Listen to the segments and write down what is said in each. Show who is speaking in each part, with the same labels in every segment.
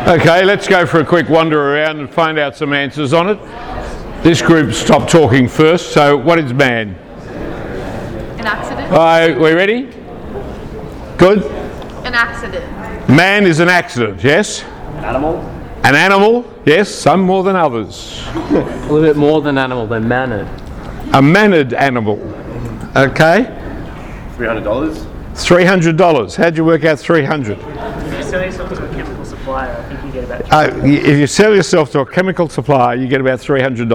Speaker 1: Okay, let's go for a quick wander around and find out some answers on it. This group stopped talking first, so what is man?
Speaker 2: An accident.
Speaker 1: We ready? Good?
Speaker 2: An accident.
Speaker 1: Man is an accident, yes?
Speaker 3: Animal?
Speaker 1: An animal, yes, some more than others.
Speaker 3: A little bit more than animal, than mannered.
Speaker 1: A mannered animal. Okay.
Speaker 4: $300.
Speaker 1: $300. How'd you work out 300?
Speaker 5: If you sell yourself to a chemical supplier, I think you get about
Speaker 1: If you sell yourself to a chemical supplier, you get about $300.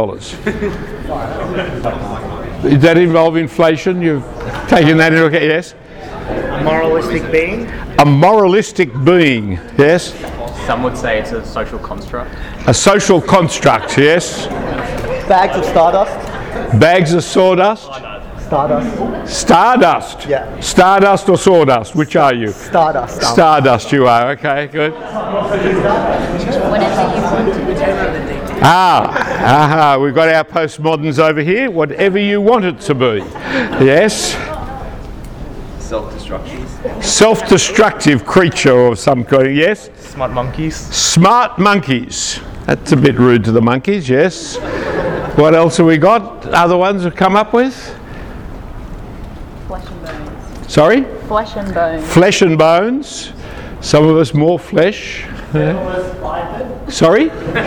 Speaker 1: Does that involve inflation? You've taken that into account, yes?
Speaker 5: a moralistic being.
Speaker 1: A moralistic being, yes?
Speaker 3: Some would say it's a social construct.
Speaker 1: A social construct, yes?
Speaker 6: Bags of stardust.
Speaker 1: Bags of sawdust?
Speaker 6: Stardust.
Speaker 1: Stardust?
Speaker 6: Yeah.
Speaker 1: Stardust or sawdust? Which are you?
Speaker 6: Stardust.
Speaker 1: Stardust you are, okay, good.
Speaker 2: Whatever you want it to
Speaker 1: We've got our postmoderns over here. Whatever you want it to be. Yes?
Speaker 4: Self-destruction.
Speaker 1: Self-destructive creature of some kind, yes?
Speaker 5: Smart monkeys.
Speaker 1: Smart monkeys. That's a bit rude to the monkeys, yes. What else have we got? Other ones have come up with?
Speaker 2: Flesh and bones.
Speaker 1: Sorry?
Speaker 2: Flesh and bones.
Speaker 1: Flesh and bones. Some of us more flesh. Sorry?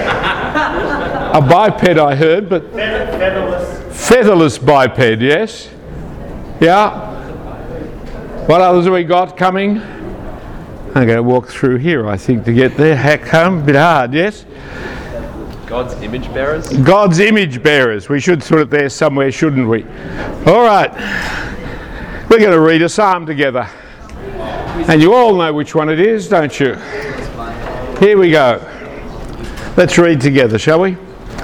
Speaker 1: A biped I heard, but... Featherless biped, yes? Yeah. What others have we got coming? I'm going to walk through here, I think, to get there. Heck, home, a bit hard, yes?
Speaker 4: God's image bearers.
Speaker 1: God's image bearers. We should put it there somewhere, shouldn't we? All right. We're going to read a psalm together. And you all know which one it is, don't you? Here we go. Let's read together, shall we?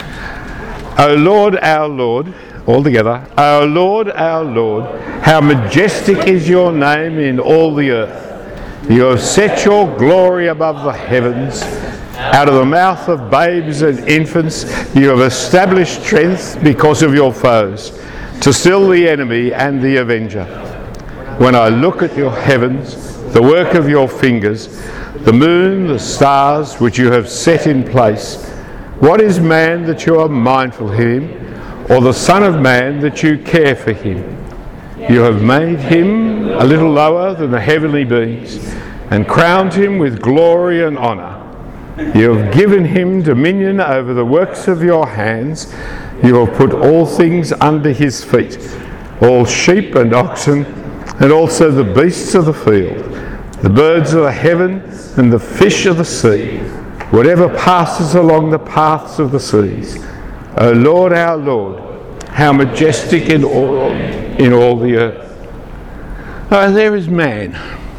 Speaker 1: O Lord, our Lord, all together. O Lord, our Lord, how majestic is your name in all the earth. You have set your glory above the heavens. Out of the mouth of babes and infants, you have established strength because of your foes, to still the enemy and the avenger. When I look at your heavens, the work of your fingers, the moon, the stars which you have set in place, what is man that you are mindful of him, or the son of man that you care for him? You have made him a little lower than the heavenly beings, and crowned him with glory and honour. You have given him dominion over the works of your hands. You have put all things under his feet, all sheep and oxen, and also the beasts of the field, the birds of the heaven, and the fish of the sea, whatever passes along the paths of the seas. O Lord, our Lord, how majestic in all the earth. Oh, there is man.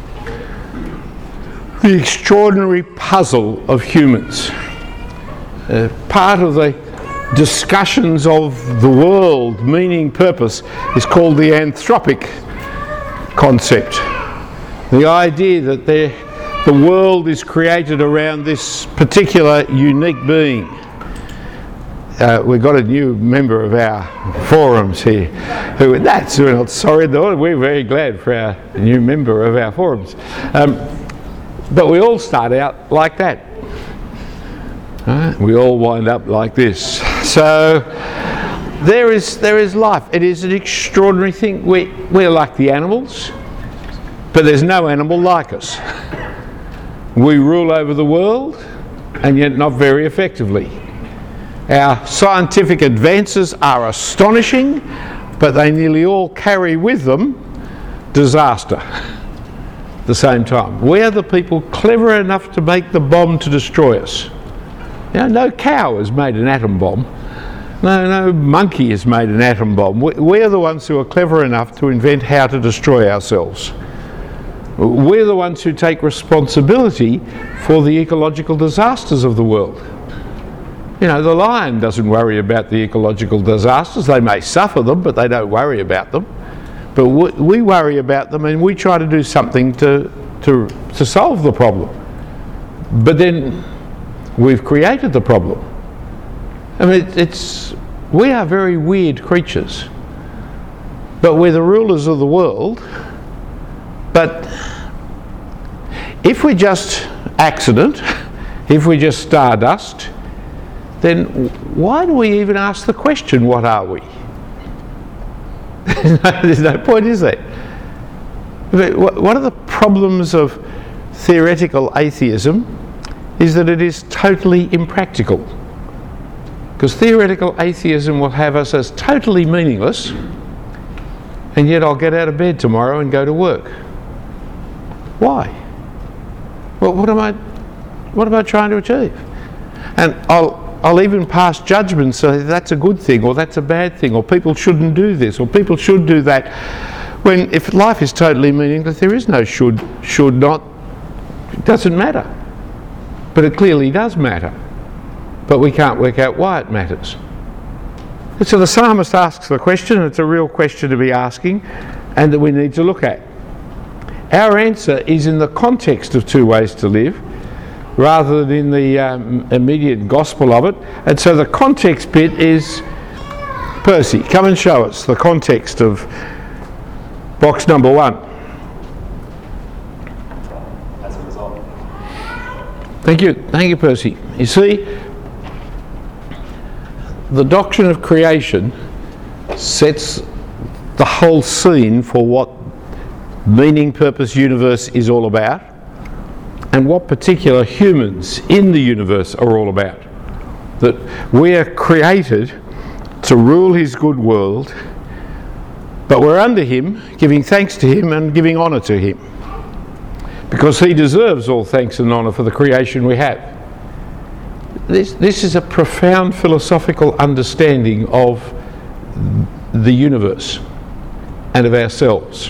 Speaker 1: The extraordinary puzzle of humans. Part of the discussions of the world, meaning, purpose, is called the anthropic concept. The idea that the world is created around this particular unique being. We've got a new member of our forums here. We're not sorry, though, we're very glad for our new member of our forums. But we all start out like that. We all wind up like this. So there is life. It is an extraordinary thing. We're like the animals, but there's no animal like us. We rule over the world, and yet not very effectively. Our scientific advances are astonishing, but they nearly all carry with them disaster at the same time. We are the people clever enough to make the bomb to destroy us. No cow has made an atom bomb. No monkey has made an atom bomb. We are the ones who are clever enough to invent how to destroy ourselves. We're the ones who take responsibility for the ecological disasters of the world. The lion doesn't worry about the ecological disasters. They may suffer them, but they don't worry about them. But we worry about them, and we try to do something to solve the problem. But then we've created the problem. I mean, we are very weird creatures. But we're the rulers of the world. But if we're just accident, if we're just stardust, then why do we even ask the question, what are we? There's no point, is there? But one of the problems of theoretical atheism is that it is totally impractical. Because theoretical atheism will have us as totally meaningless, and yet I'll get out of bed tomorrow and go to work. Why? Well, what am I trying to achieve? And I'll even pass judgment, so that's a good thing, or that's a bad thing, or people shouldn't do this, or people should do that. When if life is totally meaningless, there is no should not. It doesn't matter. But it clearly does matter. But we can't work out why it matters. And so the psalmist asks the question, and it's a real question to be asking, and that we need to look at. Our answer is in the context of two ways to live, rather than in the immediate gospel of it. And so the context bit is, Percy, come and show us the context of box number 1.
Speaker 4: As a result.
Speaker 1: Thank you, Percy. You see, the doctrine of creation sets the whole scene for what meaning, purpose, universe is all about, and what particular humans in the universe are all about. That we are created to rule his good world, but we're under him, giving thanks to him and giving honour to him, because he deserves all thanks and honour for the creation we have. This is a profound philosophical understanding of the universe and of ourselves,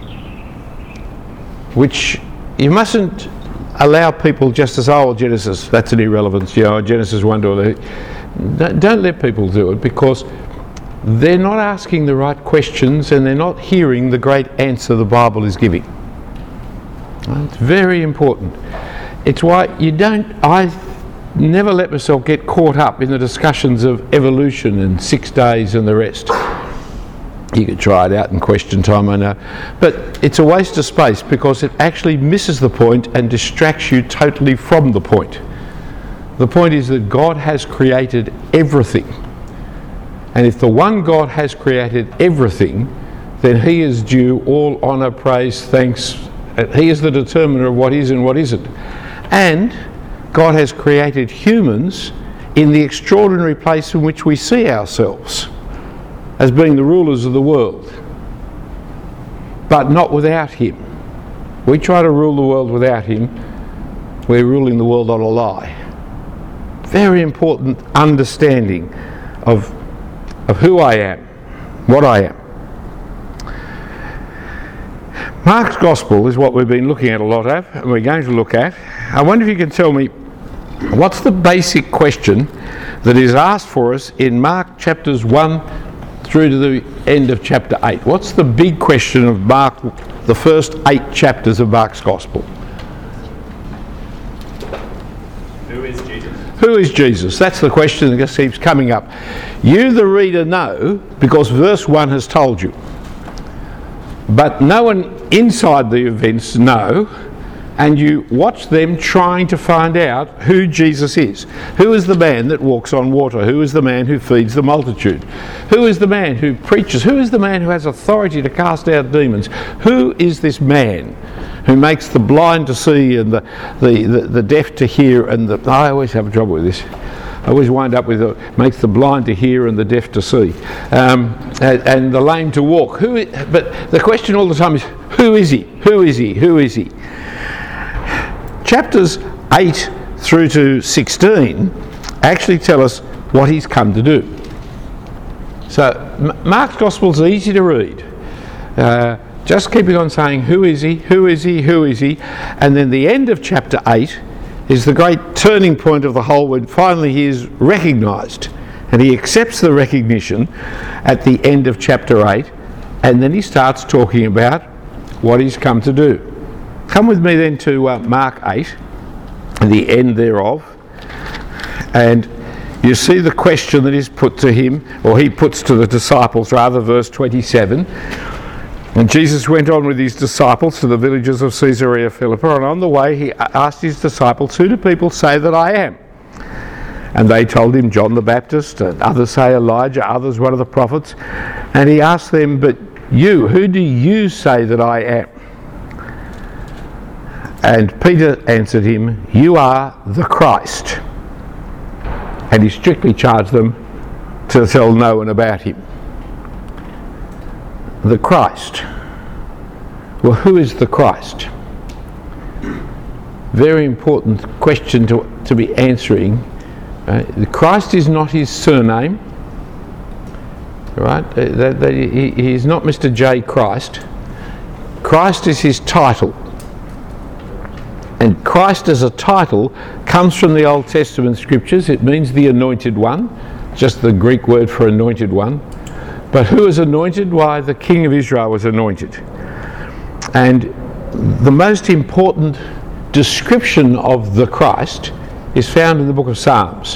Speaker 1: which you mustn't allow people just to say, oh, Genesis, that's an irrelevance, Genesis 1 to 8. Don't let people do it, because they're not asking the right questions and they're not hearing the great answer the Bible is giving. It's very important. It's why I never let myself get caught up in the discussions of evolution and 6 days and the rest. You could try it out in question time, I know. But it's a waste of space, because it actually misses the point and distracts you totally from the point. The point is that God has created everything. And if the one God has created everything, then he is due all honour, praise, thanks. He is the determiner of what is and what isn't. And God has created humans in the extraordinary place in which we see ourselves as being the rulers of the world, but not without him. We try to rule the world without him, we're ruling the world on a lie. Very important understanding of who I am, what I am. Mark's Gospel is what we've been looking at a lot of, and we're going to look at. I wonder if you can tell me, what's the basic question that is asked for us in Mark chapters 1 through to the end of chapter 8? What's the big question of Mark, the first 8 chapters of Mark's Gospel?
Speaker 4: Who is Jesus?
Speaker 1: Who is Jesus? That's the question that just keeps coming up. You, the reader, know, because verse 1 has told you. But no one inside the events know, and you watch them trying to find out who Jesus is. Who is the man that walks on water? Who is the man who feeds the multitude? Who is the man who preaches? Who is the man who has authority to cast out demons? Who is this man who makes the blind to see and the deaf to hear? And I always have trouble with this. I always wind up with makes the blind to hear and the deaf to see, and the lame to walk. But the question all the time is, who is he? Who is he? Who is he? Chapters 8 through to 16 actually tell us what he's come to do. So Mark's Gospel is easy to read. Just keeping on saying, who is he? Who is he? Who is he? And then the end of chapter 8 is the great turning point of the whole, when finally he is recognised, and he accepts the recognition at the end of chapter 8, and then he starts talking about what he's come to do. Come with me then to Mark 8, the end thereof, and you see the question that is put to him, or he puts to the disciples rather, verse 27. And Jesus went on with his disciples to the villages of Caesarea Philippi, and on the way he asked his disciples, "Who do people say that I am?" And they told him, "John the Baptist, and others say Elijah, others one of the prophets." And he asked them, "But you, who do you say that I am?" And Peter answered him, "You are the Christ." And he strictly charged them to tell no one about him. The Christ. Well, who is the Christ? Very important question to be answering. The Christ is not his surname, right? He is not Mr. J. Christ. Christ is his title. And Christ as a title comes from the Old Testament scriptures. It means the anointed one, just the Greek word for anointed one. But who is anointed? Why, the King of Israel was anointed. And the most important description of the Christ is found in the book of Psalms.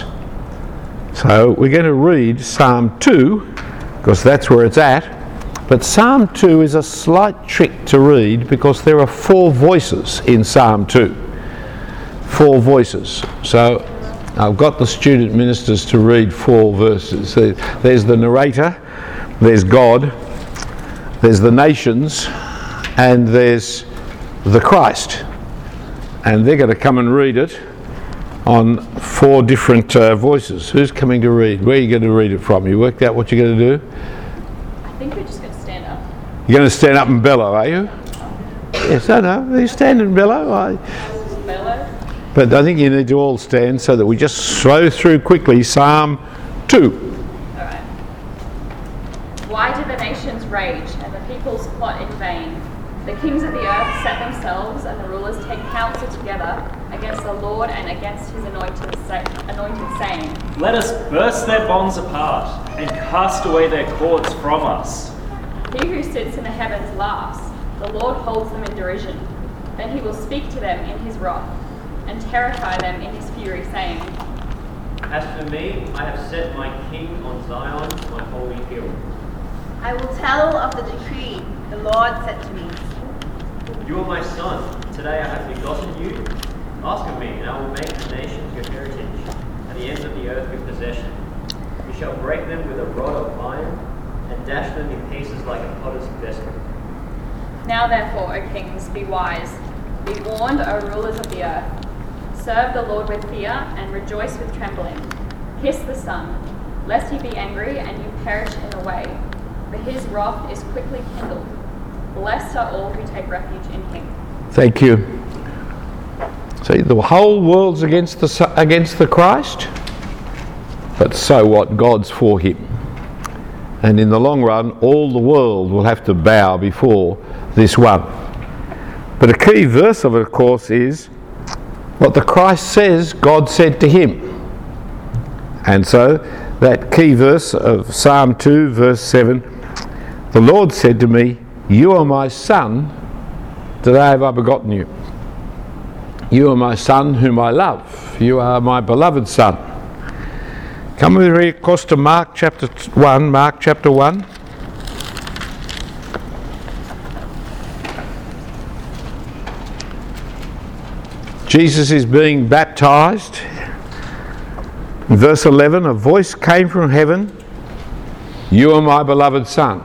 Speaker 1: So we're going to read Psalm 2, because that's where it's at. But Psalm 2 is a slight trick to read, because there are 4 voices in Psalm 2. 4 voices. So I've got the student ministers to read 4 verses. So there's the narrator, there's God, there's the nations, and there's the Christ. And they're going to come and read it on 4 different voices. Who's coming to read? Where are you going to read it from? You worked out what you're going to do?
Speaker 2: I think we're just going to stand up.
Speaker 1: You're going to stand up and bellow, are you? Yes, I know. You stand and bellow.
Speaker 2: Bellow.
Speaker 1: But I think you need to all stand so that we just slow through quickly Psalm 2.
Speaker 2: Alright. Why do the nations rage and the peoples plot in vain? The kings of the earth set themselves, and the rulers take counsel together against the Lord and against his anointed, saying,
Speaker 4: Let us burst their bonds apart and cast away their cords from us.
Speaker 2: He who sits in the heavens laughs. The Lord holds them in derision. Then he will speak to them in his wrath and terrify them in his fury, saying,
Speaker 7: As for me, I have set my king on Zion, my holy hill.
Speaker 8: I will tell of the decree the Lord said to me.
Speaker 7: You are my son. Today I have begotten you. Ask of me, and I will make the nations your heritage, and the ends of the earth your possession. You shall break them with a rod of iron, and dash them in pieces like a potter's vessel.
Speaker 2: Now therefore, O kings, be wise. Be warned, O rulers of the earth. Serve the Lord with fear, and rejoice with trembling. Kiss the Son, lest he be angry, and you perish in the way. For his wrath is quickly kindled. Blessed are all who take refuge in him.
Speaker 1: Thank you. See, the whole world's against the Christ, but so what? God's for him. And in the long run, all the world will have to bow before this one. But a key verse of it, of course, is what the Christ says God said to him. And so that key verse of Psalm 2, verse 7, the Lord said to me, You are my son, today have I begotten you. You are my son whom I love. You are my beloved son. Come with me across to Mark chapter 1. Mark chapter 1. Jesus is being baptized. In verse 11, a voice came from heaven, You are my beloved son.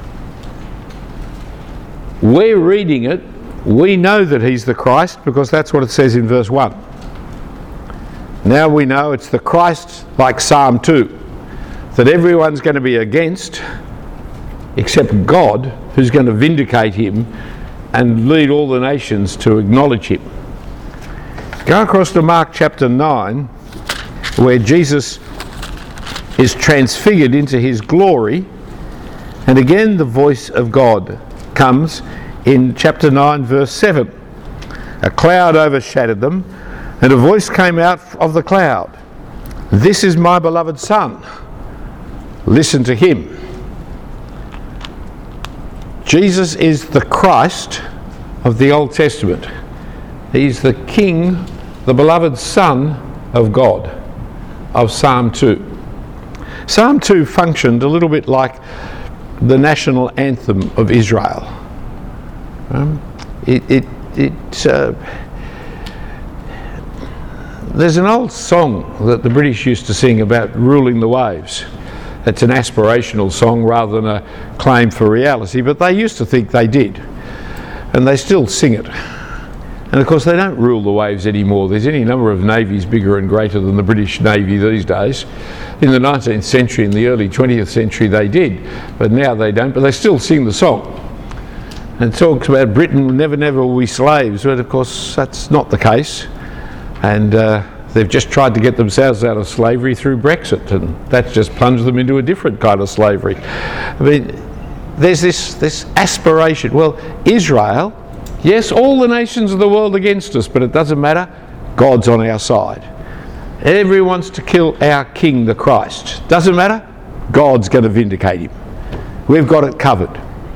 Speaker 1: We're reading it. We know that he's the Christ because that's what it says in verse 1. Now we know it's the Christ, like Psalm 2, that everyone's going to be against except God, who's going to vindicate him and lead all the nations to acknowledge him. Go across to Mark chapter 9, where Jesus is transfigured into his glory, and again the voice of God comes in chapter 9 verse 7. A cloud overshadowed them, and a voice came out of the cloud. This is my beloved son. Listen to him. Jesus is the Christ of the Old Testament. He's the King, the beloved Son of God, of Psalm 2. Psalm 2 functioned a little bit like the national anthem of Israel. There's an old song that the British used to sing about ruling the waves. It's an aspirational song rather than a claim for reality, but they used to think they did, and they still sing it. And of course they don't rule the waves anymore. There's any number of navies bigger and greater than the British Navy these days. In the 19th century and the early 20th century they did, but now they don't, but they still sing the song. And it talks about Britain, never, never will be slaves, but of course that's not the case. And they've just tried to get themselves out of slavery through Brexit, and that's just plunged them into a different kind of slavery. I mean, there's this aspiration. Well, Israel, yes, all the nations of the world against us, but it doesn't matter. God's on our side. Everyone wants to kill our king, the Christ. Doesn't matter. God's going to vindicate him. We've got it covered.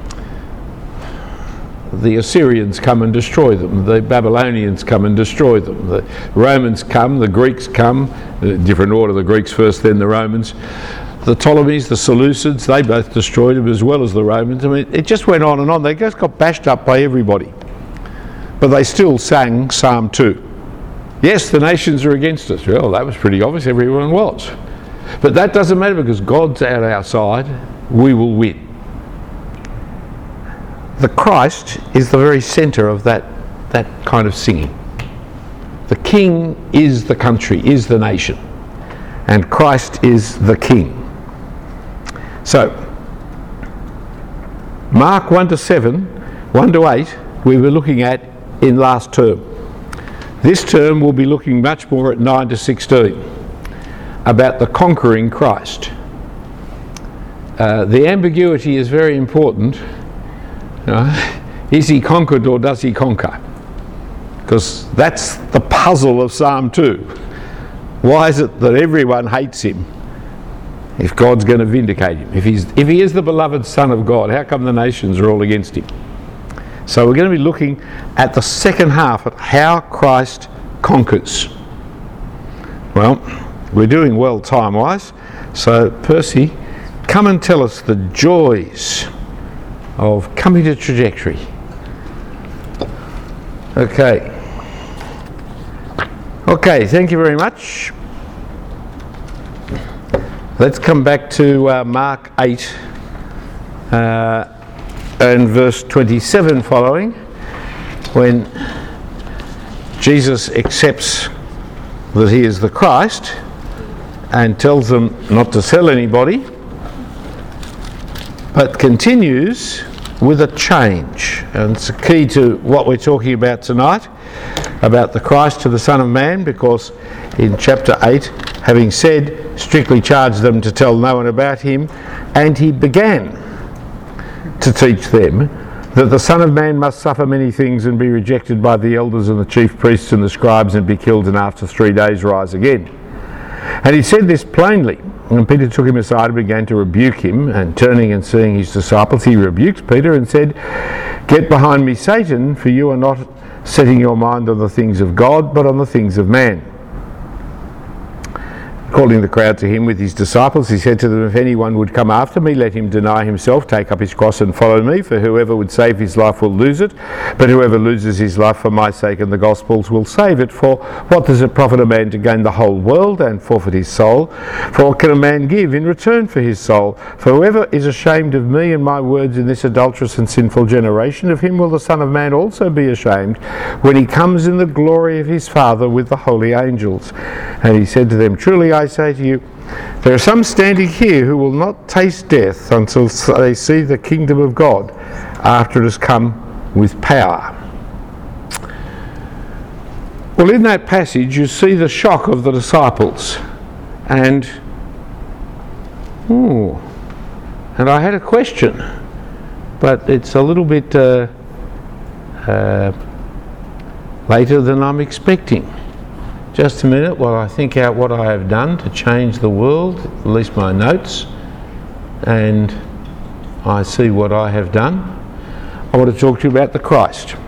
Speaker 1: The Assyrians come and destroy them. The Babylonians come and destroy them. The Romans come, the Greeks come, different order, the Greeks first, then the Romans. The Ptolemies, the Seleucids, they both destroyed them as well as the Romans. I mean, it just went on and on. They just got bashed up by everybody. But they still sang Psalm 2. Yes, the nations are against us. Well, that was pretty obvious. Everyone was. But that doesn't matter because God's at our side. We will win. The Christ is the very centre of that kind of singing. The king is the country, is the nation, and Christ is the king. So, Mark 1-7, 1-8, we were looking at in last term. This term we'll be looking much more at 9-16, about the conquering Christ. The ambiguity is very important. Is he conquered or does he conquer? Because that's the puzzle of Psalm 2. Why is it that everyone hates him if God's going to vindicate him? If he is the beloved Son of God, how come the nations are all against him? So we're going to be looking at the second half, at how Christ conquers. Well, we're doing well time-wise. So Percy, come and tell us the joys of coming to Trajectory. Okay, thank you very much. Let's come back to Mark 8 and verse 27 following, when Jesus accepts that he is the Christ and tells them not to tell anybody, but continues with a change. And it's a key to what we're talking about tonight, about the Christ to the Son of Man, because in chapter 8, having said, strictly charged them to tell no one about him, and he began to teach them that the Son of Man must suffer many things and be rejected by the elders and the chief priests and the scribes and be killed and after 3 days rise again. And he said this plainly. And Peter took him aside and began to rebuke him, and turning and seeing his disciples, he rebuked Peter and said, "Get behind me, Satan, for you are not setting your mind on the things of God, but on the things of man." Calling the crowd to him with his disciples, he said to them, "If anyone would come after me, let him deny himself, take up his cross and follow me. For whoever would save his life will lose it, but whoever loses his life for my sake and the gospel's will save it. For what does it profit a man to gain the whole world and forfeit his soul? For what can a man give in return for his soul? For whoever is ashamed of me and my words in this adulterous and sinful generation, of him will the Son of Man also be ashamed when he comes in the glory of his Father with the holy angels." And he said to them, "Truly I say to you, there are some standing here who will not taste death until they see the kingdom of God after it has come with power." Well, in that passage you see the shock of the disciples, and I had a question, but it's a little bit later than I'm expecting. Just a minute while I think out what I have done to change the world, at least my notes, and I see what I have done. I want to talk to you about the Christ.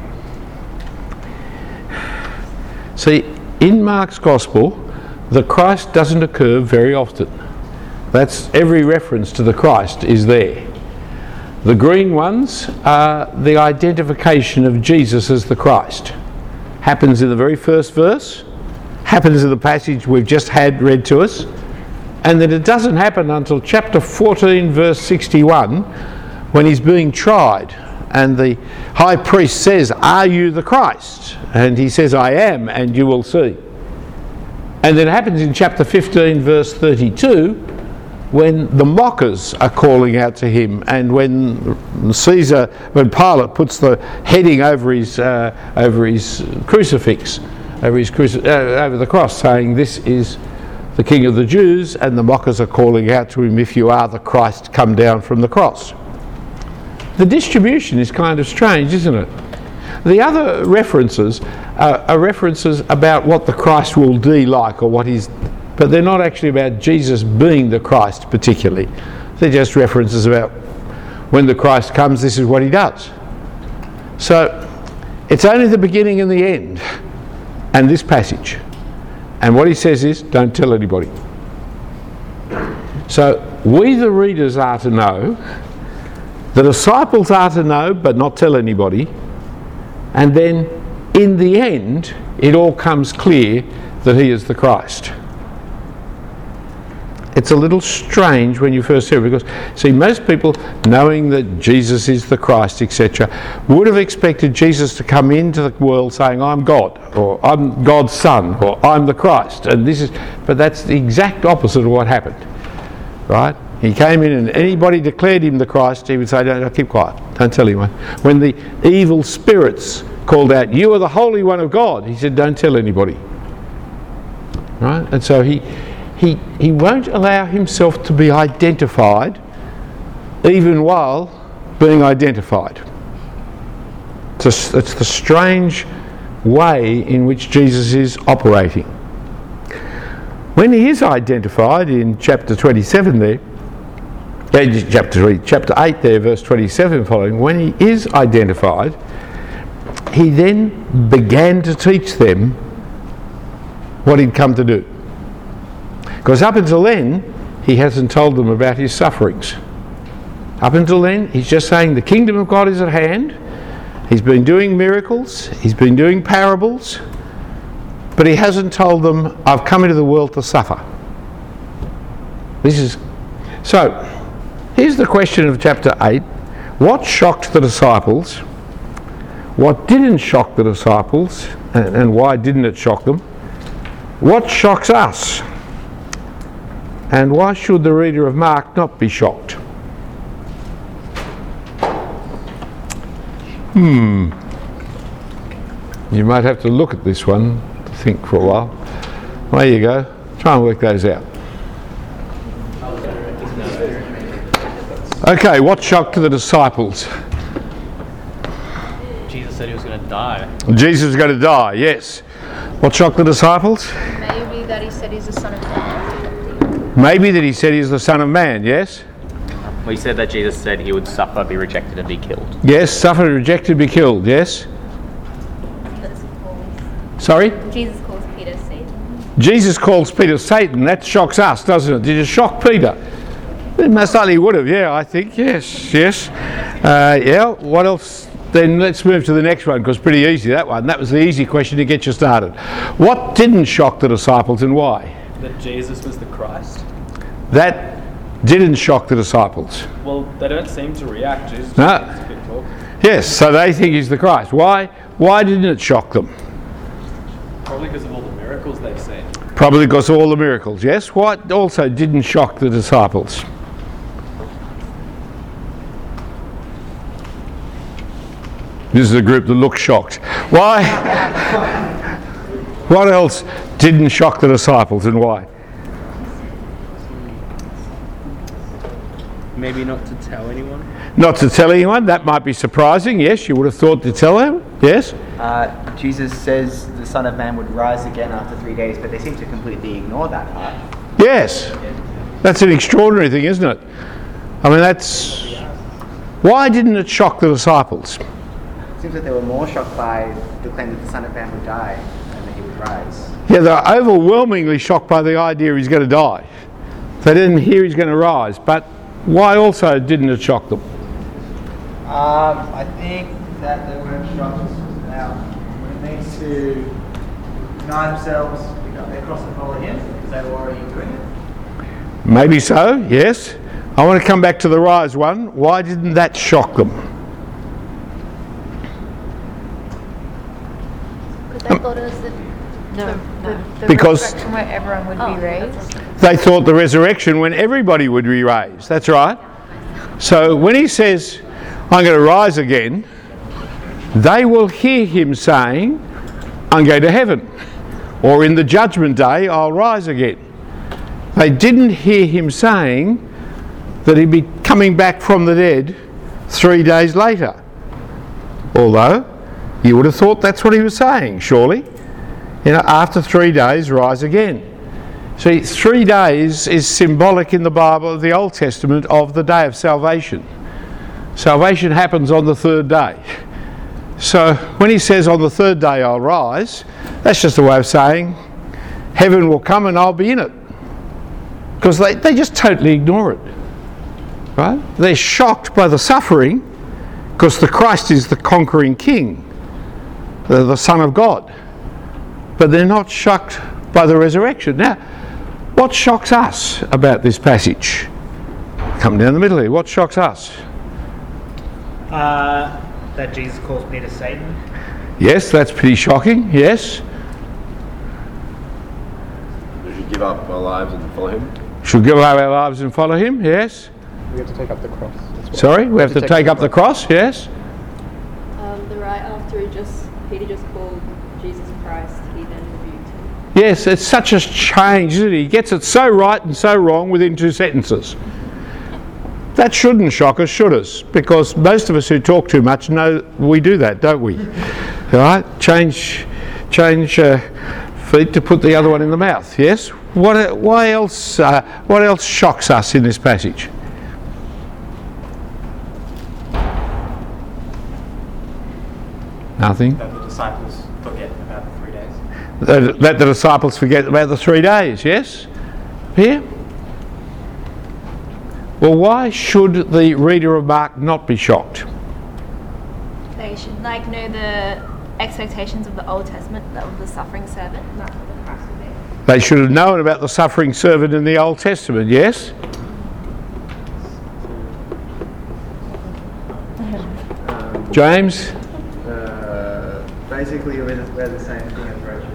Speaker 1: See, in Mark's Gospel, the Christ doesn't occur very often. That's every reference to the Christ is there. The green ones are the identification of Jesus as the Christ. Happens in the very first verse, happens in the passage we've just had read to us, and then it doesn't happen until chapter 14 verse 61 when he's being tried and the high priest says, "Are you the Christ?" And he says, "I am, and you will see." And then it happens in chapter 15 verse 32 when the mockers are calling out to him, and when Pilate puts the heading over his crucifix, over the cross, saying, "This is the King of the Jews," and the mockers are calling out to him, "If you are the Christ, come down from the cross." The distribution is kind of strange, isn't it? The other references are references about what the Christ will be like, or what he's, but they're not actually about Jesus being the Christ particularly. They're just references about when the Christ comes, this is what he does. So it's only the beginning and the end, and this passage. And what he says is, don't tell anybody. So we the readers are to know, the disciples are to know but not tell anybody, and then in the end it all comes clear that he is the Christ. It's a little strange when you first hear it, because see, most people, knowing that Jesus is the Christ, etc., would have expected Jesus to come into the world saying, "I'm God," or "I'm God's son," or "I'm the Christ," and this is, but that's the exact opposite of what happened, right? He came in and anybody declared him the Christ, he would say, "No, keep quiet, don't tell anyone." When the evil spirits called out, "You are the Holy One of God," he said, "Don't tell anybody." Right? And so he won't allow himself to be identified even while being identified. It's the strange way in which Jesus is operating. When he is identified in chapter 27 there, chapter 8 there, verse 27 following, when he is identified, he then began to teach them what he'd come to do. Because up until then, he hasn't told them about his sufferings. Up until then, he's just saying the kingdom of God is at hand. He's been doing miracles, he's been doing parables, but he hasn't told them, "I've come into the world to suffer." So, here's the question of chapter 8. What shocked the disciples? What didn't shock the disciples? And why didn't it shock them? What shocks us? And why should the reader of Mark not be shocked? You might have to look at this one to think for a while. There you go. Try and work those out. Okay, what shocked the disciples?
Speaker 3: Jesus said he was going to die.
Speaker 1: Jesus was going to die, yes. What shocked the disciples?
Speaker 8: Maybe that he said he's the son of God.
Speaker 1: Maybe that he said he's the Son of Man, yes?
Speaker 3: We said that Jesus said he would suffer, be rejected, and be killed.
Speaker 1: Yes, suffer, rejected, be killed, yes? Sorry?
Speaker 9: Jesus calls Peter Satan.
Speaker 1: Jesus calls Peter Satan. That shocks us, doesn't it? Did it shock Peter? It most likely would have, yeah, I think, yes. Yeah, what else? Then let's move to the next one, because it's pretty easy, that one. That was the easy question to get you started. What didn't shock the disciples and why?
Speaker 4: That Jesus was the Christ.
Speaker 1: That didn't shock the disciples.
Speaker 4: Well, they don't seem to react. Jesus
Speaker 1: No.
Speaker 4: just keep talking.
Speaker 1: Yes, so they think he's the Christ. Why didn't it shock them?
Speaker 4: Probably because of all the miracles they've seen.
Speaker 1: Probably because of all the miracles, yes? What also didn't shock the disciples? This is a group that looks shocked. Why? What else didn't shock the disciples and why?
Speaker 3: Maybe not to tell anyone.
Speaker 1: Not to tell anyone, that might be surprising, yes, you would have thought to tell them, yes?
Speaker 6: Jesus says the Son of Man would rise again after 3 days, but they seem to completely ignore that part.
Speaker 1: Yes, that's an extraordinary thing, isn't it? I mean, that's... Why didn't it shock the disciples?
Speaker 6: It seems that they were more shocked by the claim that the Son of Man would die than that he would rise.
Speaker 1: Yeah, they're overwhelmingly shocked by the idea he's going to die. They didn't hear he's going to rise, but why also didn't it shock them?
Speaker 6: I think that the word shocked now when it means to deny themselves, pick up their cross and follow him, because they were already doing it.
Speaker 1: Maybe so, yes. I want to come back to the rise one. Why didn't that shock them?
Speaker 9: Because they thought it was the
Speaker 1: Because-
Speaker 9: resurrection where everyone would be raised.
Speaker 1: They thought the resurrection when everybody would be raised. That's right. So when he says, I'm going to rise again, they will hear him saying, I'm going to heaven. Or in the judgment day, I'll rise again. They didn't hear him saying that he'd be coming back from the dead 3 days later. Although, you would have thought that's what he was saying, surely. You know, after 3 days, rise again. See, 3 days is symbolic in the Bible, the Old Testament, of the day of salvation. Salvation happens on the third day. So when he says on the third day I'll rise, that's just a way of saying heaven will come and I'll be in it. Because they just totally ignore it. Right? They're shocked by the suffering because the Christ is the conquering king, the Son of God. But they're not shocked by the resurrection. Now, what shocks us about this passage? Come down the middle here. What shocks us?
Speaker 5: That Jesus calls Peter Satan.
Speaker 1: Yes, that's pretty shocking. Yes.
Speaker 10: We should give up our lives and follow him.
Speaker 1: Should give up our lives and follow him. Yes.
Speaker 10: We have to take up the cross.
Speaker 1: Sorry, we have to take up the cross. Yes.
Speaker 2: The right after Peter just called Jesus Christ, he then rebuked him.
Speaker 1: Yes, it's such a change, isn't it? He gets it so right and so wrong within 2 sentences. That shouldn't shock us, should us? Because most of us who talk too much know we do that, don't we? All right, change feet to put the other one in the mouth. Yes. What else shocks us in this passage? Nothing.
Speaker 5: That the disciples forget about the 3 days.
Speaker 1: That the disciples forget about the 3 days. Yes. Here. Well, why should the reader of Mark not be shocked?
Speaker 9: They should know the expectations of the Old Testament, of the suffering servant.
Speaker 1: They should have known about the suffering servant in the Old Testament, yes? James?
Speaker 6: Basically, we're the same thing as Rachel.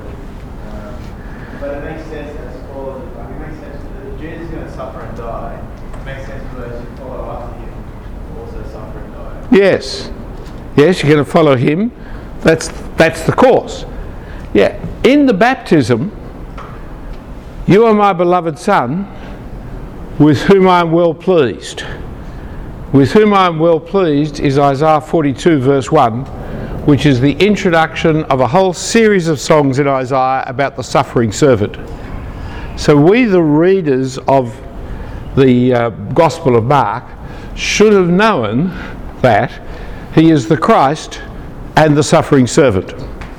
Speaker 6: But it makes sense as follows. It makes sense that Jesus is going to suffer and die. It makes sense for those who follow after him to also suffer and die.
Speaker 1: Yes. Yes, you're going to follow him. That's the course. Yeah. In the baptism, you are my beloved Son, with whom I am well pleased. With whom I am well pleased is Isaiah 42 verse 1, which is the introduction of a whole series of songs in Isaiah about the suffering servant. So we, the readers of the Gospel of Mark, should have known that he is the Christ and the suffering servant.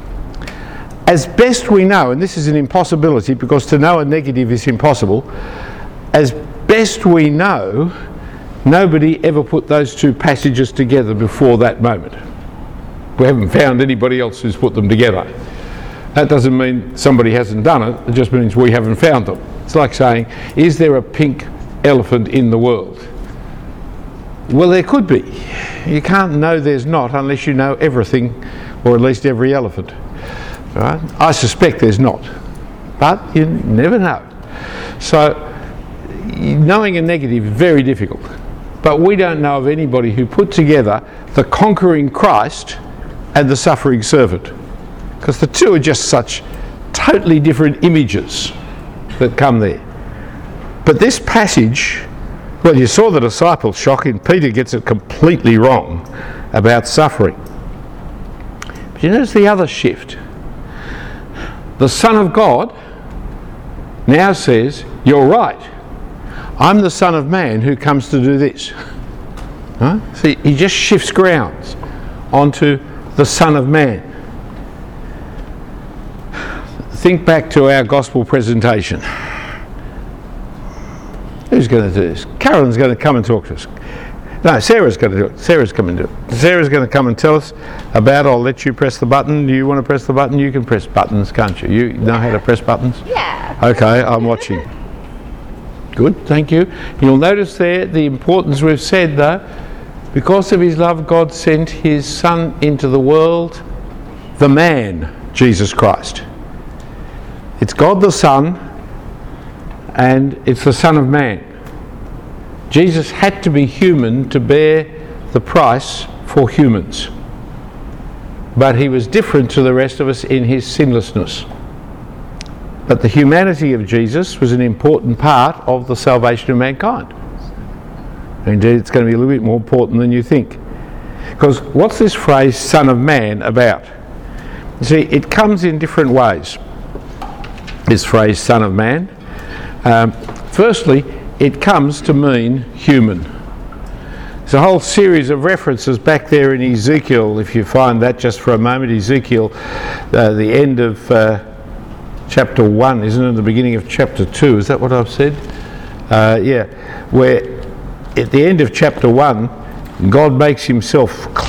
Speaker 1: As best we know, and this is an impossibility because to know a negative is impossible, as best we know, nobody ever put those two passages together before that moment. We haven't found anybody else who's put them together. That doesn't mean somebody hasn't done it, it just means we haven't found them. It's like saying, is there a pink elephant in the world? Well, there could be. You can't know there's not unless you know everything, or at least every elephant. Right? I suspect there's not, but you never know. So, knowing a negative is very difficult. But we don't know of anybody who put together the conquering Christ and the suffering servant, because the two are just such totally different images that come there. But this passage, well, you saw the disciples' shock, and Peter gets it completely wrong about suffering. But you notice the other shift. The Son of God now says, you're right, I'm the Son of Man who comes to do this. Right? See, he just shifts grounds onto the Son of Man. Think back to our gospel presentation. Who's going to do this? Carolyn's going to come and talk to us. No, Sarah's going to do it. Sarah's coming to do it. Sarah's going to come and tell us about. I'll let you press the button. Do you want to press the button? You can press buttons, can't you? You know how to press buttons?
Speaker 9: Yeah.
Speaker 1: Okay, I'm watching. Good, thank you. You'll notice there the importance we've said though. Because of his love, God sent his Son into the world, the man, Jesus Christ. It's God the Son, and it's the Son of Man. Jesus had to be human to bear the price for humans. But he was different to the rest of us in his sinlessness. But the humanity of Jesus was an important part of the salvation of mankind. Indeed, it's going to be a little bit more important than you think. Because what's this phrase, Son of Man, about? You see, it comes in different ways, this phrase, Son of Man. Firstly, it comes to mean human. There's a whole series of references back there in Ezekiel, if you find that just for a moment. Ezekiel, the end of chapter 1, isn't it? The beginning of chapter 2, is that what I've said? Yeah, where at the end of chapter 1, God makes himself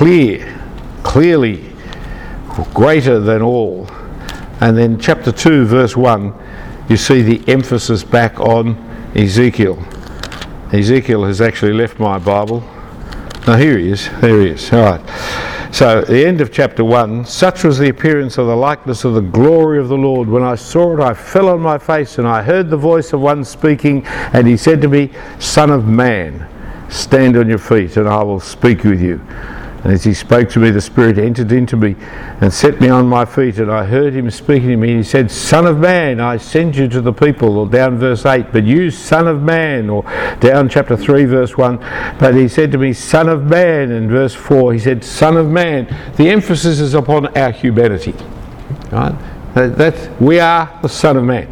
Speaker 1: clearly greater than all. And then chapter 2, verse 1, you see the emphasis back on Ezekiel. Ezekiel has actually left my Bible. No, here he is. There he is. All right. So, at the end of chapter 1, such was the appearance of the likeness of the glory of the Lord. When I saw it, I fell on my face, and I heard the voice of one speaking, and he said to me, Son of man, stand on your feet, and I will speak with you. And as he spoke to me, the Spirit entered into me and set me on my feet, and I heard him speaking to me. He said, Son of man, I send you to the people, or down verse 8, but you, Son of man, or down chapter 3, verse 1. But he said to me, Son of man, in verse 4, he said, Son of man. The emphasis is upon our humanity. Right? We are the Son of man.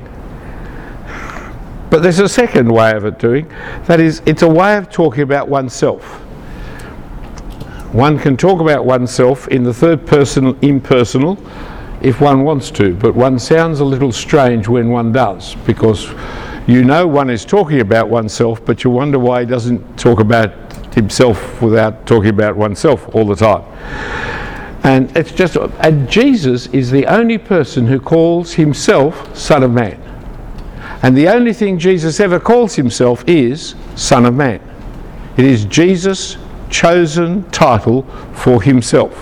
Speaker 1: But there's a second way of it doing. That is, it's a way of talking about oneself. One can talk about oneself in the third person impersonal if one wants to, but one sounds a little strange when one does, because you know one is talking about oneself, but you wonder why he doesn't talk about himself without talking about oneself all the time. And it's just, and Jesus is the only person who calls himself Son of Man. And the only thing Jesus ever calls himself is Son of Man. It is Jesus' chosen title for himself.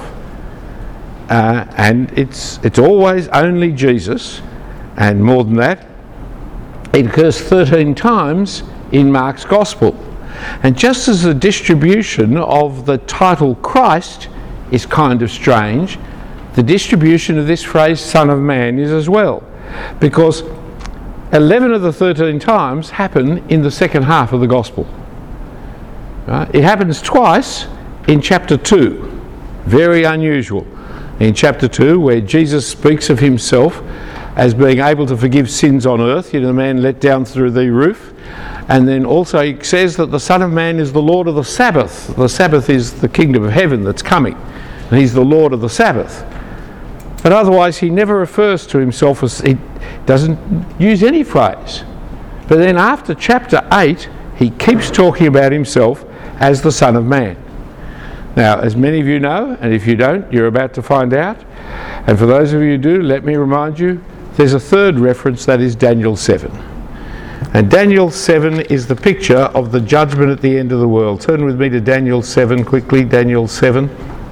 Speaker 1: And it's always only Jesus, and more than that, it occurs 13 times in Mark's Gospel. And just as the distribution of the title Christ is kind of strange, the distribution of this phrase Son of Man is as well. Because 11 of the 13 times happen in the second half of the Gospel. It happens twice in chapter 2. Very unusual. In chapter 2, where Jesus speaks of himself as being able to forgive sins on earth, the man let down through the roof. And then also he says that the Son of Man is the Lord of the Sabbath. The Sabbath is the kingdom of heaven that's coming. And he's the Lord of the Sabbath. But otherwise he never refers to himself as, he doesn't use any phrase. But then after chapter 8, he keeps talking about himself as the Son of Man. Now, as many of you know, and if you don't, you're about to find out. And for those of you who do, let me remind you, there's a third reference, that is Daniel 7. And Daniel 7 is the picture of the judgment at the end of the world. Turn with me to Daniel 7 quickly, Daniel 7.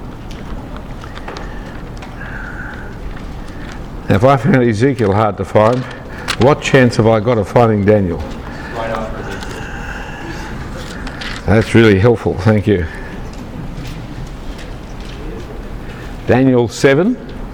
Speaker 1: Now, if I found Ezekiel hard to find, what chance have I got of finding Daniel?
Speaker 3: Right after Ezekiel.
Speaker 1: That's really helpful, thank you. Daniel 7.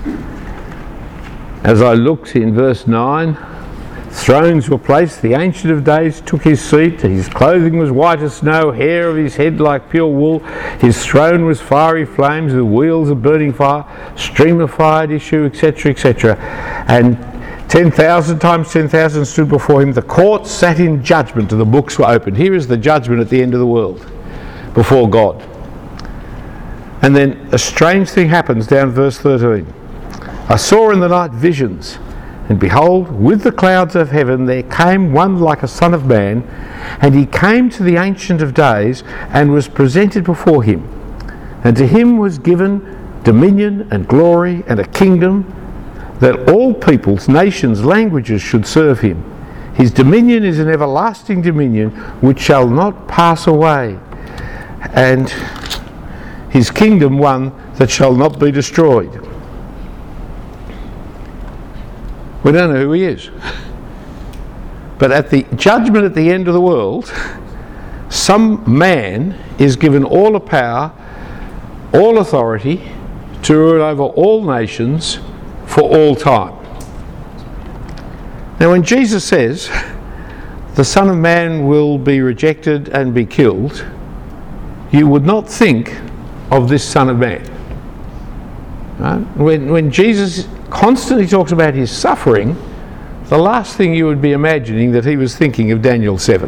Speaker 1: As I looked in verse 9, thrones were placed, the Ancient of Days took his seat, his clothing was white as snow, hair of his head like pure wool, his throne was fiery flames with wheels of burning fire, stream of fire issue, etc., etc. And 10,000 times 10,000 stood before him. The court sat in judgment and the books were opened. Here is the judgment at the end of the world before God. And then a strange thing happens down verse 13. I saw in the night visions, And behold, with the clouds of heaven there came one like a son of man, and he came to the Ancient of Days and was presented before him. And to him was given dominion and glory and a kingdom, that all peoples, nations, languages should serve him. His dominion is an everlasting dominion which shall not pass away, and his kingdom one that shall not be destroyed. We don't know who he is. But at the judgment at the end of the world, some man is given all the power, all authority to rule over all nations for all time. Now when Jesus says the Son of Man will be rejected and be killed, you would not think of this Son of Man. Right? When Jesus constantly talks about his suffering, the last thing you would be imagining that he was thinking of Daniel 7.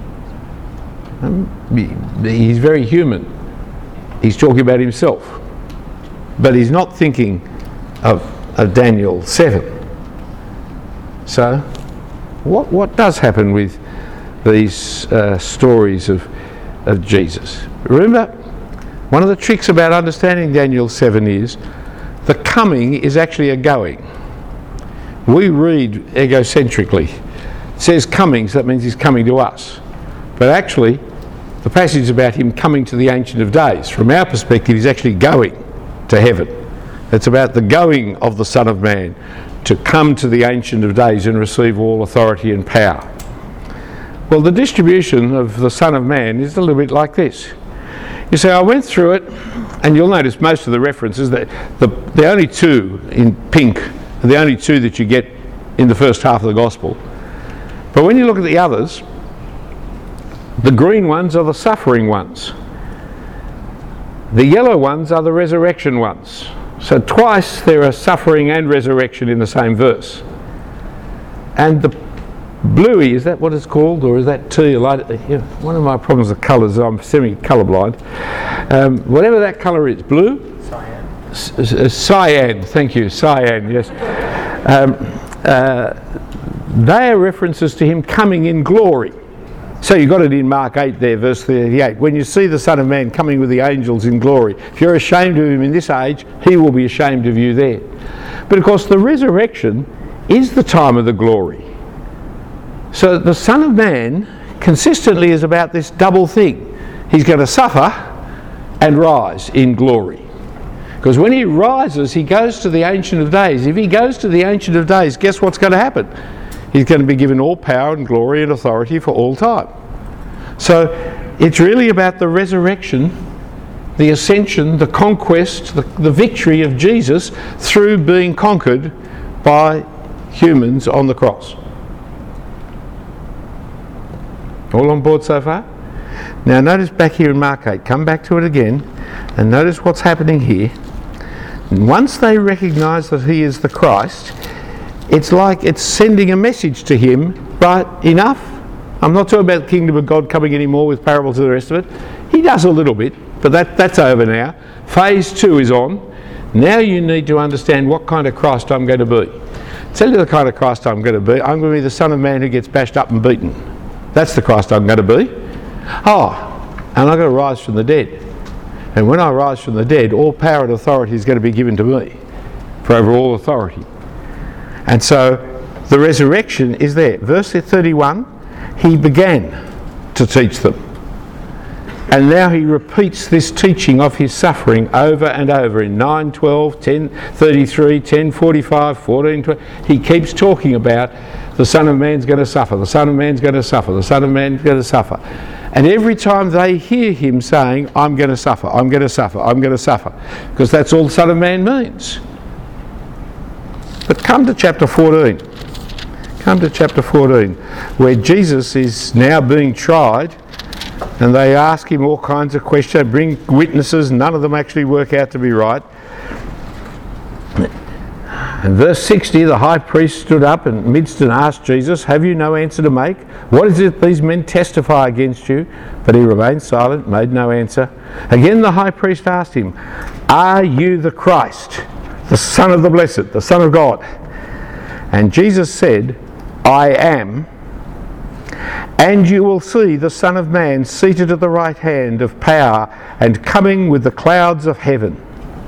Speaker 1: He's very human. He's talking about himself. But he's not thinking of Daniel 7. So, what does happen with these stories of Jesus? Remember, one of the tricks about understanding Daniel 7 is the coming is actually a going. We read egocentrically. It says coming, so that means he's coming to us. But actually, the passage is about him coming to the Ancient of Days. From our perspective, he's actually going to heaven. It's about the going of the Son of Man to come to the Ancient of Days and receive all authority and power. Well, the distribution of the Son of Man is a little bit like this. You see, I went through it, and you'll notice most of the references, that the only two in pink are the only two that you get in the first half of the Gospel. But when you look at the others, the green ones are the suffering ones. The yellow ones are the resurrection ones. So twice there are suffering and resurrection in the same verse. And the bluey, is that what it's called, or is that teal? One of my problems with colours, I'm semi-colourblind. Whatever that colour is, blue? Cyan, thank you, cyan, yes. They are references to him coming in glory. So you got it in Mark 8 there, verse 38. When you see the Son of Man coming with the angels in glory, if you're ashamed of him in this age, he will be ashamed of you there. But of course the resurrection is the time of the glory. So the Son of Man consistently is about this double thing. He's going to suffer and rise in glory. Because when he rises, he goes to the Ancient of Days. If he goes to the Ancient of Days, guess what's going to happen? He's going to be given all power and glory and authority for all time. So it's really about the resurrection, the ascension, the conquest, the victory of Jesus through being conquered by humans on the cross. All on board so far? Now notice back here in Mark 8, come back to it again, and notice what's happening here. And once they recognise that he is the Christ, it's like it's sending a message to him, right, enough. I'm not talking about the kingdom of God coming anymore with parables and the rest of it. He does a little bit, but that's over now. Phase 2 is on. Now you need to understand what kind of Christ I'm going to be. Tell you the kind of Christ I'm going to be. I'm going to be the Son of Man who gets bashed up and beaten. That's the Christ I'm going to be. Oh, and I'm going to rise from the dead. And when I rise from the dead, all power and authority is going to be given to me for over all authority. And so the resurrection is there. Verse 31, he began to teach them. And now he repeats this teaching of his suffering over and over in 9, 12, 10, 33, 10, 45, 14, 20. He keeps talking about the Son of Man's going to suffer, the Son of Man's going to suffer, the Son of Man's going to suffer. And every time they hear him saying, I'm going to suffer, I'm going to suffer, I'm going to suffer, because that's all the Son of Man means. But come to chapter 14. Come to chapter 14, where Jesus is now being tried, and they ask him all kinds of questions. They bring witnesses, none of them actually work out to be right. In verse 60, the high priest stood up amidst and asked Jesus, have you no answer to make? What is it these men testify against you? But he remained silent, made no answer. Again the high priest asked him, are you the Christ, the Son of the Blessed, the Son of God? And Jesus said, I am, and you will see the Son of Man seated at the right hand of power and coming with the clouds of heaven.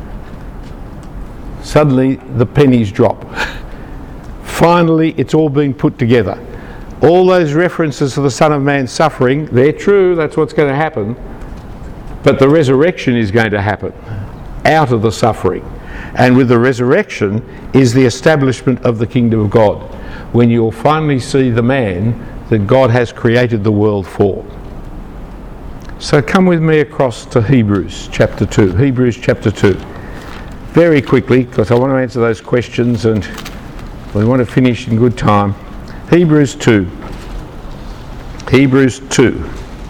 Speaker 1: Suddenly the pennies drop. Finally, it's all been put together. All those references to the Son of Man suffering, they're true, that's what's going to happen. But the resurrection is going to happen out of the suffering. And with the resurrection is the establishment of the kingdom of God, when you'll finally see the man that God has created the world for. So come with me across to Hebrews chapter 2. Hebrews chapter 2. Very quickly, because I want to answer those questions and we want to finish in good time. Hebrews 2. Hebrews 2.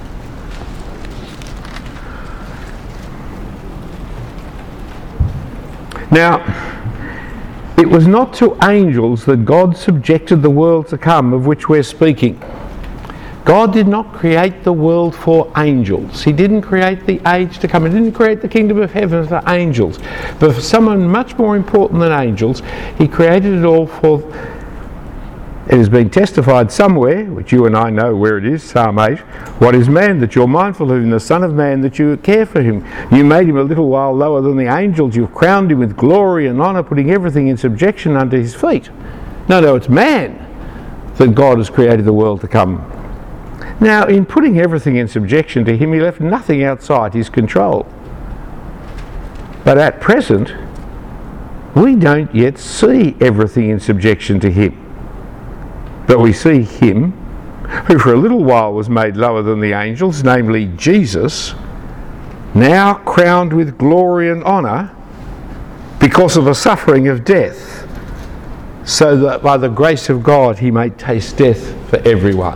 Speaker 1: Now, it was not to angels that God subjected the world to come of which we're speaking. God did not create the world for angels. He didn't create the age to come. He didn't create the kingdom of heaven for angels. But for someone much more important than angels, He created it all for... It has been testified somewhere, which you and I know where it is, Psalm 8. What is man that you're mindful of him, the Son of Man that you care for him? You made him a little while lower than the angels. You've crowned him with glory and honour, putting everything in subjection under his feet. No, it's man that God has created the world to come. Now, in putting everything in subjection to him, he left nothing outside his control. But at present, we don't yet see everything in subjection to him. But we see him, who for a little while was made lower than the angels, namely Jesus, now crowned with glory and honour because of the suffering of death, so that by the grace of God he may taste death for everyone.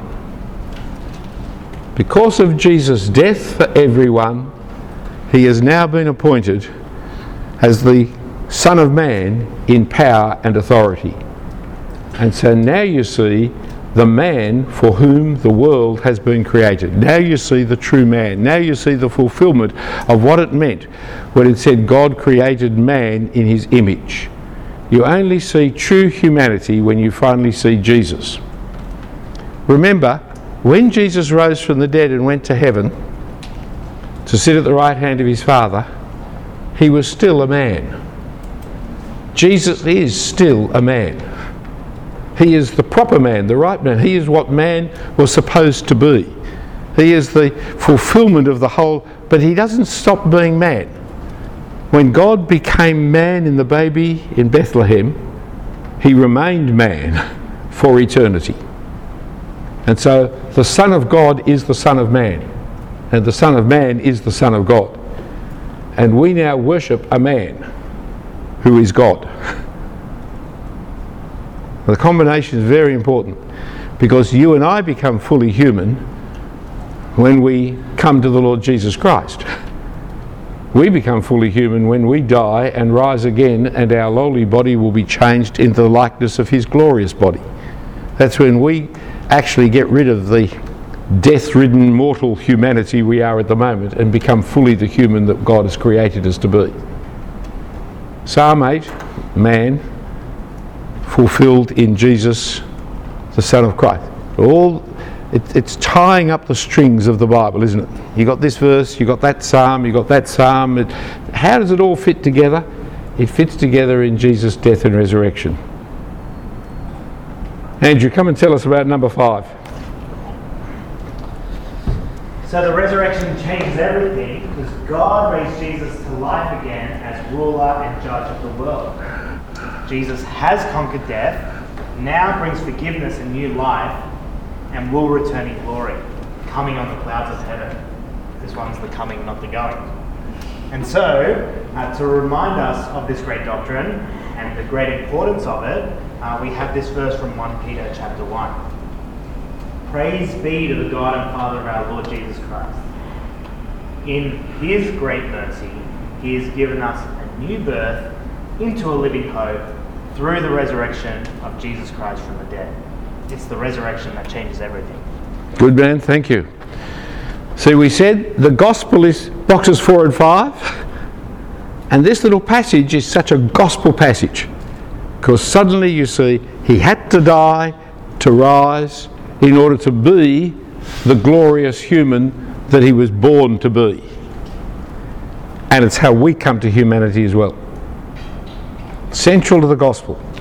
Speaker 1: Because of Jesus' death for everyone, he has now been appointed as the Son of Man in power and authority. And so now you see the man for whom the world has been created. Now you see the true man. Now you see the fulfillment of what it meant when it said God created man in his image. You only see true humanity when you finally see Jesus. Remember, when Jesus rose from the dead and went to heaven to sit at the right hand of his Father, he was still a man. Jesus is still a man. He is the proper man, the right man. He is what man was supposed to be. He is the fulfillment of the whole, but he doesn't stop being man. When God became man in the baby in Bethlehem, he remained man for eternity. And so the Son of God is the Son of Man, and the Son of Man is the Son of God. And we now worship a man who is God. The combination is very important, because you and I become fully human when we come to the Lord Jesus Christ. We become fully human when we die and rise again, and our lowly body will be changed into the likeness of his glorious body. That's when we actually get rid of the death-ridden mortal humanity we are at the moment and become fully the human that God has created us to be. Psalm 8, man, fulfilled in Jesus, the Son of Christ. It's tying up the strings of the Bible, isn't it? You got this verse, you got that psalm, you got that psalm. How does it all fit together? It fits together in Jesus' death and resurrection. Andrew, come and tell us about number 5.
Speaker 5: So the resurrection changes everything because God raised Jesus to life again as ruler and judge of the world. Jesus has conquered death, now brings forgiveness and new life, and will return in glory, coming on the clouds of heaven. This one's the coming, not the going. And so, to remind us of this great doctrine and the great importance of it, we have this verse from 1 Peter chapter 1. Praise be to the God and Father of our Lord Jesus Christ. In his great mercy, he has given us a new birth into a living hope through the resurrection of Jesus Christ from the dead. It's the resurrection that changes everything.
Speaker 1: Good man, thank you. See, we said the gospel is boxes 4 and 5, and this little passage is such a gospel passage. Because suddenly you see he had to die to rise in order to be the glorious human that he was born to be. And it's how we come to humanity as well. Central to the gospel.